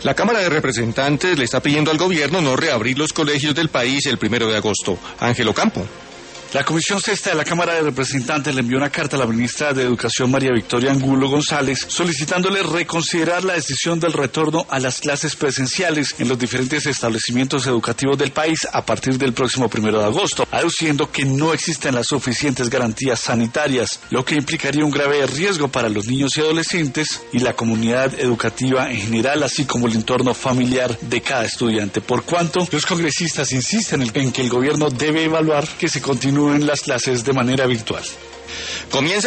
La Cámara de Representantes le está pidiendo al gobierno no reabrir los colegios del país el 1 de agosto. Ángelo Campo. La Comisión Sexta de la Cámara de Representantes le envió una carta a la ministra de Educación, María Victoria Angulo González, solicitándole reconsiderar la decisión del retorno a las clases presenciales en los diferentes establecimientos educativos del país a partir del próximo 1 de agosto, aduciendo que no existen las suficientes garantías sanitarias, lo que implicaría un grave riesgo para los niños y adolescentes y la comunidad educativa en general, así como el entorno familiar de cada estudiante. Por cuanto los congresistas insisten en que el gobierno debe evaluar que se continúen las clases de manera virtual. Comienza